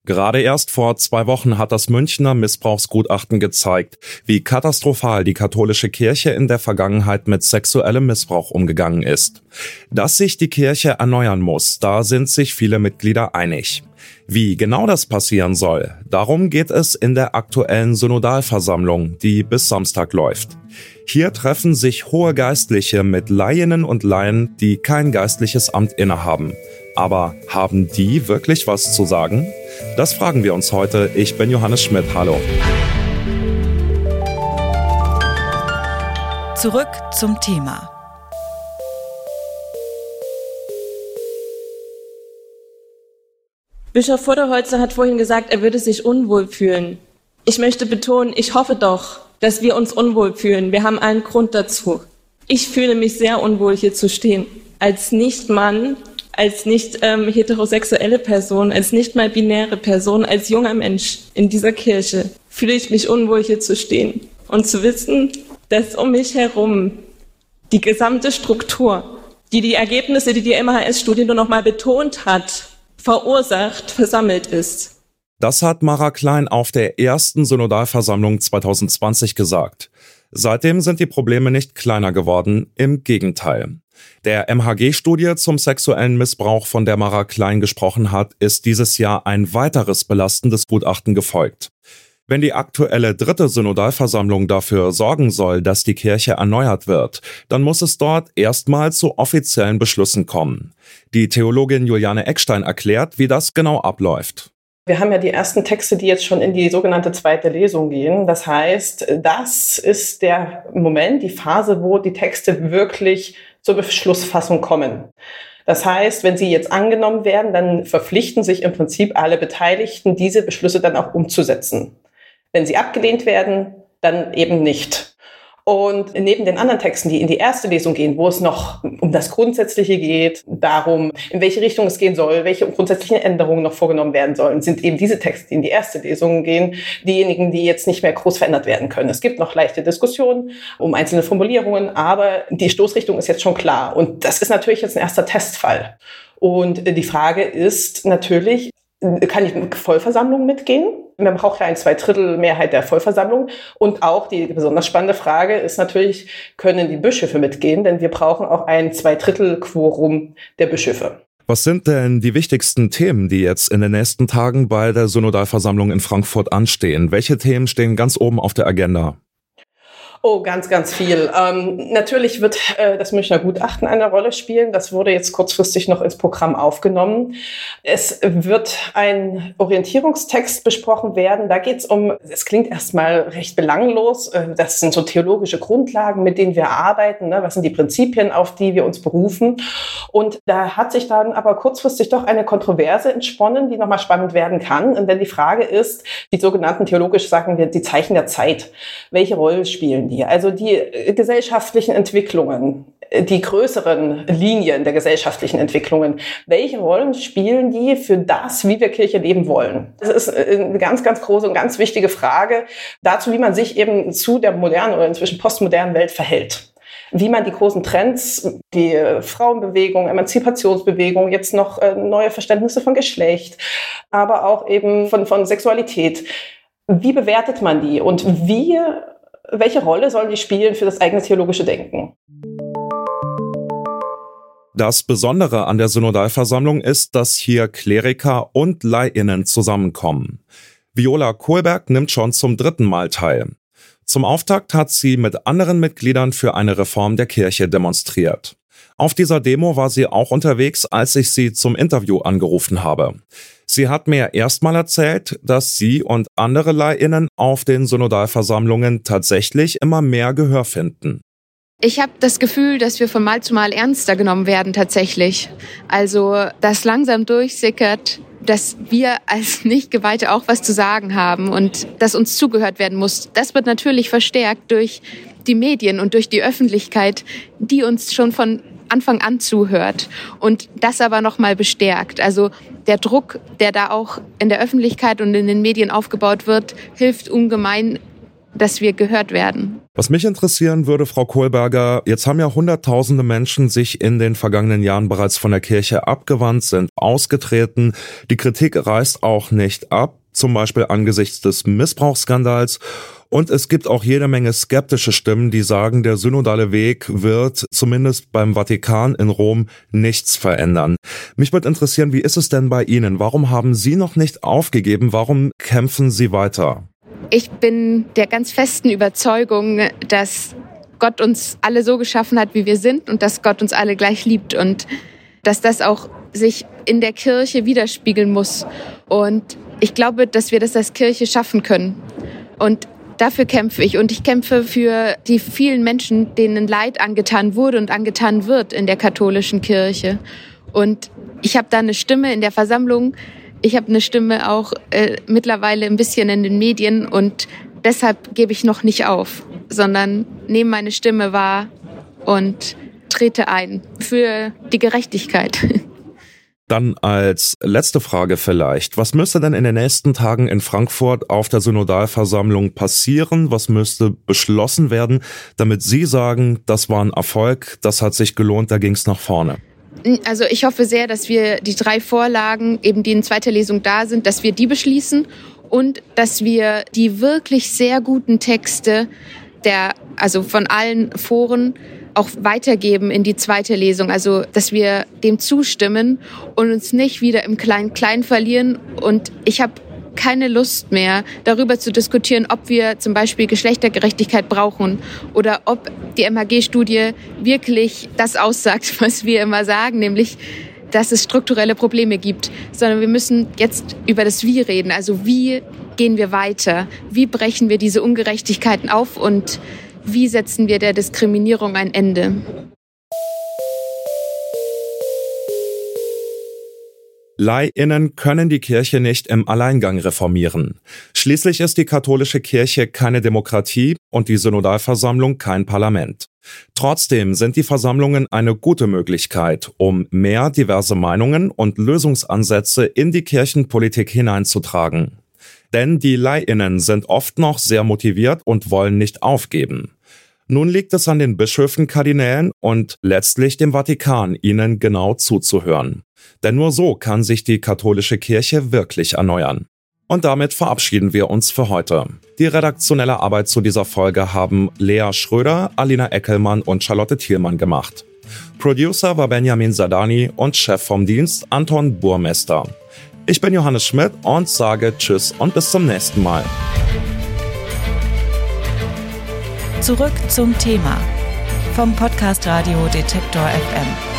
Gerade erst vor 2 Wochen hat das Münchner Missbrauchsgutachten gezeigt, wie katastrophal die katholische Kirche in der Vergangenheit mit sexuellem Missbrauch umgegangen ist. Dass sich die Kirche erneuern muss, da sind sich viele Mitglieder einig. Wie genau das passieren soll, darum geht es in der aktuellen Synodalversammlung, die bis Samstag läuft. Hier treffen sich hohe Geistliche mit Laien und Laien, die kein geistliches Amt innehaben. Aber haben die wirklich was zu sagen? Das fragen wir uns heute. Ich bin Johannes Schmidt. Hallo. Zurück zum Thema. Bischof Voderholzer hat vorhin gesagt, er würde sich unwohl fühlen. Ich möchte betonen, ich hoffe doch, dass wir uns unwohl fühlen. Wir haben einen Grund dazu. Ich fühle mich sehr unwohl, hier zu stehen. Als Nicht-Mann, als nicht heterosexuelle Person, als nicht mal binäre Person, als junger Mensch in dieser Kirche fühle ich mich unwohl, hier zu stehen und zu wissen, dass um mich herum die gesamte Struktur, die Ergebnisse, die MHS-Studie nur noch mal betont hat, verursacht, versammelt ist. Das hat Mara Klein auf der ersten Synodalversammlung 2020 gesagt. Seitdem sind die Probleme nicht kleiner geworden, im Gegenteil. Der MHG-Studie zum sexuellen Missbrauch, von der Mara Klein gesprochen hat, ist dieses Jahr ein weiteres belastendes Gutachten gefolgt. Wenn die aktuelle 3. Synodalversammlung dafür sorgen soll, dass die Kirche erneuert wird, dann muss es dort erstmal zu offiziellen Beschlüssen kommen. Die Theologin Juliane Eckstein erklärt, wie das genau abläuft. Wir haben ja die ersten Texte, die jetzt schon in die sogenannte 2. Lesung gehen. Das heißt, das ist der Moment, die Phase, wo die Texte wirklich zur Beschlussfassung kommen. Das heißt, wenn sie jetzt angenommen werden, dann verpflichten sich im Prinzip alle Beteiligten, diese Beschlüsse dann auch umzusetzen. Wenn sie abgelehnt werden, dann eben nicht. Und neben den anderen Texten, die in die 1. Lesung gehen, wo es noch um das Grundsätzliche geht, darum, in welche Richtung es gehen soll, welche grundsätzlichen Änderungen noch vorgenommen werden sollen, sind eben diese Texte, die in die 1. Lesung gehen, diejenigen, die jetzt nicht mehr groß verändert werden können. Es gibt noch leichte Diskussionen um einzelne Formulierungen, aber die Stoßrichtung ist jetzt schon klar. Und das ist natürlich jetzt ein erster Testfall. Und die Frage ist natürlich, kann ich mit Vollversammlung mitgehen? Man braucht ja eine 2/3 Mehrheit der Vollversammlung. Und auch die besonders spannende Frage ist natürlich, können die Bischöfe mitgehen? Denn wir brauchen auch ein 2/3 Quorum der Bischöfe. Was sind denn die wichtigsten Themen, die jetzt in den nächsten Tagen bei der Synodalversammlung in Frankfurt anstehen? Welche Themen stehen ganz oben auf der Agenda? Oh, ganz, ganz viel. Natürlich wird das Münchner Gutachten eine Rolle spielen. Das wurde jetzt kurzfristig noch ins Programm aufgenommen. Es wird ein Orientierungstext besprochen werden. Da geht es es klingt erstmal recht belanglos. Das sind so theologische Grundlagen, mit denen wir arbeiten. Ne? Was sind die Prinzipien, auf die wir uns berufen? Und da hat sich dann aber kurzfristig doch eine Kontroverse entsponnen, die nochmal spannend werden kann. Denn die Frage ist, die sogenannten, theologisch sagen wir, die Zeichen der Zeit. Welche Rolle spielen die? Also die gesellschaftlichen Entwicklungen, die größeren Linien der gesellschaftlichen Entwicklungen. Welche Rollen spielen die für das, wie wir Kirche leben wollen? Das ist eine ganz, ganz große und ganz wichtige Frage dazu, wie man sich eben zu der modernen oder inzwischen postmodernen Welt verhält. Wie man die großen Trends, die Frauenbewegung, Emanzipationsbewegung, jetzt noch neue Verständnisse von Geschlecht, aber auch eben von Sexualität. Wie bewertet man die und welche Rolle sollen die spielen für das eigene theologische Denken? Das Besondere an der Synodalversammlung ist, dass hier Kleriker und LaiInnen zusammenkommen. Viola Kohlberg nimmt schon zum 3. Mal teil. Zum Auftakt hat sie mit anderen Mitgliedern für eine Reform der Kirche demonstriert. Auf dieser Demo war sie auch unterwegs, als ich sie zum Interview angerufen habe. Sie hat mir erstmal erzählt, dass sie und andere LaiInnen auf den Synodalversammlungen tatsächlich immer mehr Gehör finden. Ich habe das Gefühl, dass wir von Mal zu Mal ernster genommen werden tatsächlich. Also, dass langsam durchsickert, dass wir als Nicht-Geweihte auch was zu sagen haben und dass uns zugehört werden muss. Das wird natürlich verstärkt durch die Medien und durch die Öffentlichkeit, die uns schon von Anfang an zuhört und das aber nochmal bestärkt. Also der Druck, der da auch in der Öffentlichkeit und in den Medien aufgebaut wird, hilft ungemein, dass wir gehört werden. Was mich interessieren würde, Frau Kohlberger, jetzt haben ja Hunderttausende Menschen sich in den vergangenen Jahren bereits von der Kirche abgewandt, sind ausgetreten. Die Kritik reißt auch nicht ab, zum Beispiel angesichts des Missbrauchsskandals. Und es gibt auch jede Menge skeptische Stimmen, die sagen, der synodale Weg wird zumindest beim Vatikan in Rom nichts verändern. Mich würde interessieren, wie ist es denn bei Ihnen? Warum haben Sie noch nicht aufgegeben? Warum kämpfen Sie weiter? Ich bin der ganz festen Überzeugung, dass Gott uns alle so geschaffen hat, wie wir sind und dass Gott uns alle gleich liebt und dass das auch sich in der Kirche widerspiegeln muss. Und ich glaube, dass wir das als Kirche schaffen können. Und dafür kämpfe ich. Und ich kämpfe für die vielen Menschen, denen Leid angetan wurde und angetan wird in der katholischen Kirche. Und ich habe da eine Stimme in der Versammlung. Ich habe eine Stimme auch mittlerweile ein bisschen in den Medien. Und deshalb gebe ich noch nicht auf, sondern nehme meine Stimme wahr und trete ein für die Gerechtigkeit. Dann als letzte Frage vielleicht. Was müsste denn in den nächsten Tagen in Frankfurt auf der Synodalversammlung passieren? Was müsste beschlossen werden, damit Sie sagen, das war ein Erfolg, das hat sich gelohnt, da ging es nach vorne? Also ich hoffe sehr, dass wir die 3 Vorlagen, eben die in zweiter Lesung da sind, dass wir die beschließen und dass wir die wirklich sehr guten Texte also von allen Foren auch weitergeben in die zweite Lesung. Also, dass wir dem zustimmen und uns nicht wieder im Klein-Klein verlieren. Und ich habe keine Lust mehr, darüber zu diskutieren, ob wir zum Beispiel Geschlechtergerechtigkeit brauchen oder ob die MHG-Studie wirklich das aussagt, was wir immer sagen, nämlich, dass es strukturelle Probleme gibt, sondern wir müssen jetzt über das Wie reden. Also wie gehen wir weiter? Wie brechen wir diese Ungerechtigkeiten auf und wie setzen wir der Diskriminierung ein Ende? LaiInnen können die Kirche nicht im Alleingang reformieren. Schließlich ist die katholische Kirche keine Demokratie und die Synodalversammlung kein Parlament. Trotzdem sind die Versammlungen eine gute Möglichkeit, um mehr diverse Meinungen und Lösungsansätze in die Kirchenpolitik hineinzutragen. Denn die LaiInnen sind oft noch sehr motiviert und wollen nicht aufgeben. Nun liegt es an den Bischöfen, Kardinälen und letztlich dem Vatikan, ihnen genau zuzuhören. Denn nur so kann sich die katholische Kirche wirklich erneuern. Und damit verabschieden wir uns für heute. Die redaktionelle Arbeit zu dieser Folge haben Lea Schröder, Alina Eckelmann und Charlotte Thielmann gemacht. Producer war Benjamin Sadani und Chef vom Dienst Anton Burmester. Ich bin Johannes Schmidt und sage Tschüss und bis zum nächsten Mal. Zurück zum Thema vom Podcast Radio Detektor FM.